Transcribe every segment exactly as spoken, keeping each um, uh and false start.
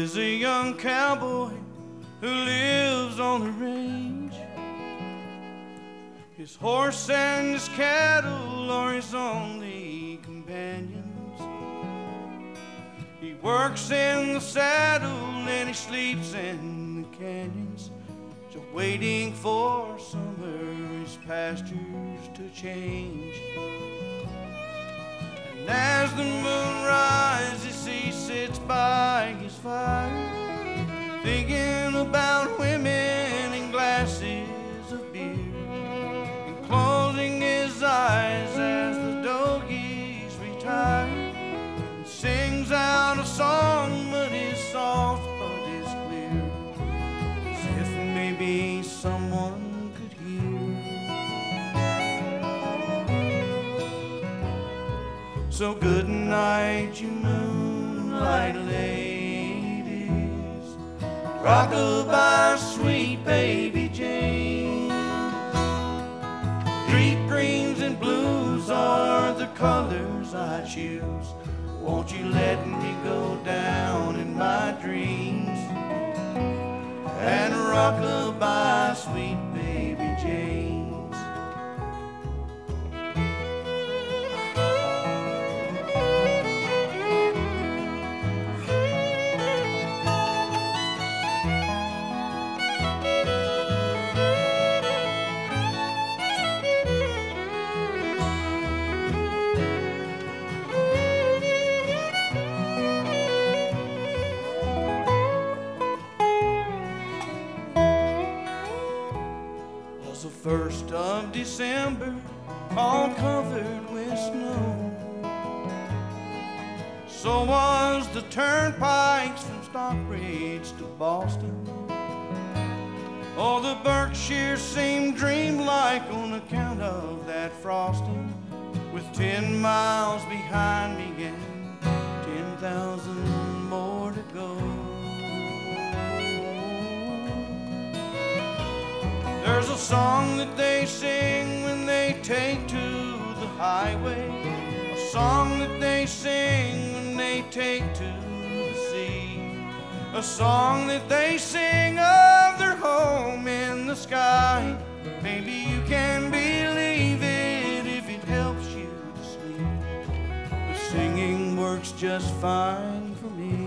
is a young cowboy who lives on the range. His horse and his cattle are his only companions. He works in the saddle and he sleeps in the canyons, just waiting for summer's pastures to change. And as the moon rises, he sits by his fire, thinking about women and glasses of beer, and closing his eyes as the doggies retire, and sings out a song, but is soft, but is clear, as if maybe someone could hear. So good night, you moonlight ladies, rock-a-bye, sweet baby Jane. Deep greens and blues are the colors I choose. Won't you let me go down in my dreams and rock-a-bye, sweet baby Jane. First of December, all covered with snow. So was the turnpikes from Stockbridge to Boston. Oh, the Berkshires seemed dreamlike on account of that frosting. With ten miles behind me and ten thousand more to go. There's a song that they sing when they take to the highway, a song that they sing when they take to the sea, a song that they sing of their home in the sky. Maybe you can believe it if it helps you to sleep, but singing works just fine for me.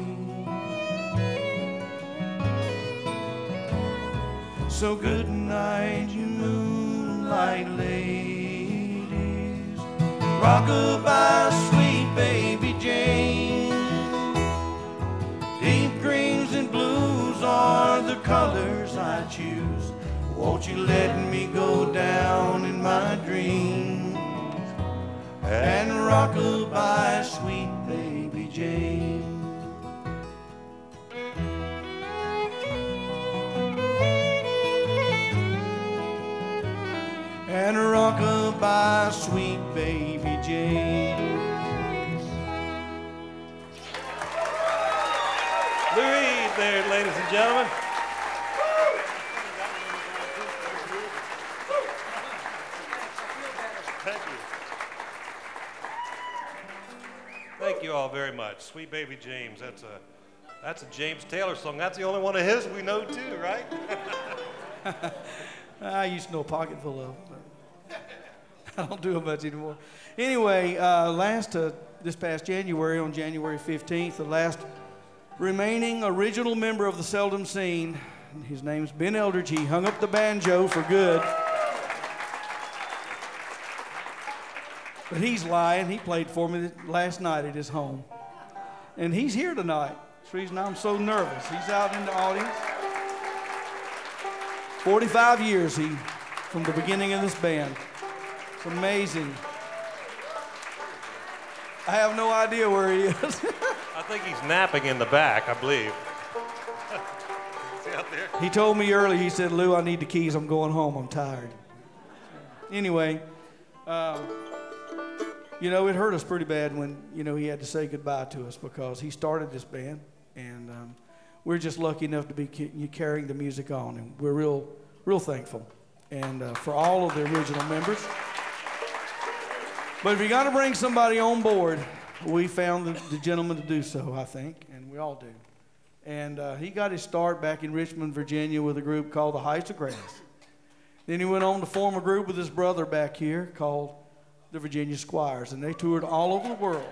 So good night, you moonlight ladies, rock-a-bye, sweet baby Jane. Deep greens and blues are the colors I choose. Won't you let me go down in my dreams and rock-a-bye, sweet baby Jane. And rock-a-bye, sweet baby Jane. Lou Reed there, ladies and gentlemen. Thank you. Thank you all very much. Sweet Baby James, that's a that's a James Taylor song. That's the only one of his we know too, right? I used to know a pocket full of them, but I don't do it much anymore. Anyway, uh, last uh, this past January, on January fifteenth, the last remaining original member of the Seldom Scene, his name's Ben Eldridge. He hung up the banjo for good. But he's lying. He played for me last night at his home. And he's here tonight. That's the reason I'm so nervous. He's out in the audience. forty-five years he, from the beginning of this band. It's amazing. I have no idea where he is. I think he's napping in the back, I believe. Is he out there? He told me early, he said, Lou, I need the keys. I'm going home. I'm tired. Anyway, uh, you know, it hurt us pretty bad when, you know, he had to say goodbye to us because he started this band. And um, we're just lucky enough to be ca- carrying the music on. And we're real, real thankful. And uh, for all of the original members. But if you got to bring somebody on board, we found the, the gentleman to do so, I think, and we all do. And uh, he got his start back in Richmond, Virginia with a group called the Heights of Grass. Then he went on to form a group with his brother back here called the Virginia Squires, and they toured all over the world.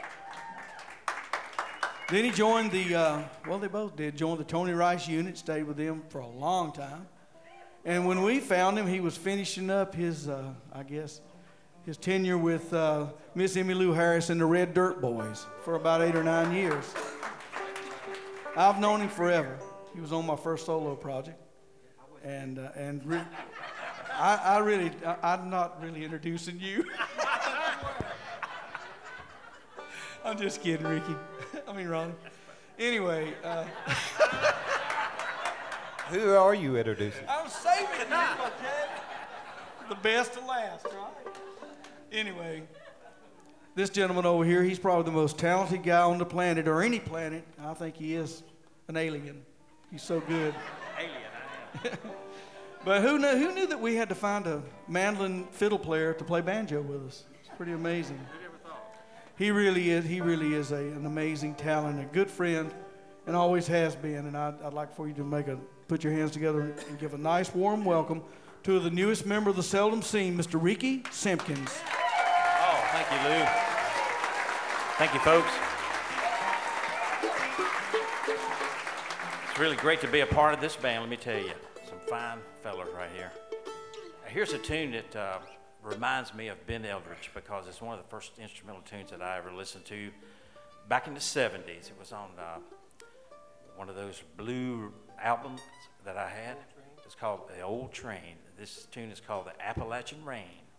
Then he joined the, uh, well, they both did, joined the Tony Rice unit, stayed with them for a long time. And when we found him, he was finishing up his, uh, I guess, his tenure with uh, Miss Emmylou Harris and the Red Dirt Boys for about eight or nine years. I've known him forever. He was on my first solo project. And, uh, and re- I, I really, I, I'm not really introducing you. I'm just kidding, Ricky. I mean, Ronnie. Anyway. Uh, Who are you introducing? I'm saving you, okay? The best to last, right? Anyway, this gentleman over here, he's probably the most talented guy on the planet, or any planet. I think he is an alien. He's so good. Alien, I am. But who knew, who knew that we had to find a mandolin fiddle player to play banjo with us? It's pretty amazing. Who'd ever thought? He really is. He really is a, an amazing talent, a good friend, and always has been. And I'd, I'd like for you to make a put your hands together and give a nice, warm welcome to the newest member of the Seldom Scene, Mister Ricky Simpkins. Oh, thank you, Lou. Thank you, folks. It's really great to be a part of this band, let me tell you. Some fine fellas right here. Here's a tune that uh, reminds me of Ben Eldridge because it's one of the first instrumental tunes that I ever listened to back in the seventies. It was on uh, one of those blue albums that I had. It's called The Old Train. This tune is called The Appalachian Rain.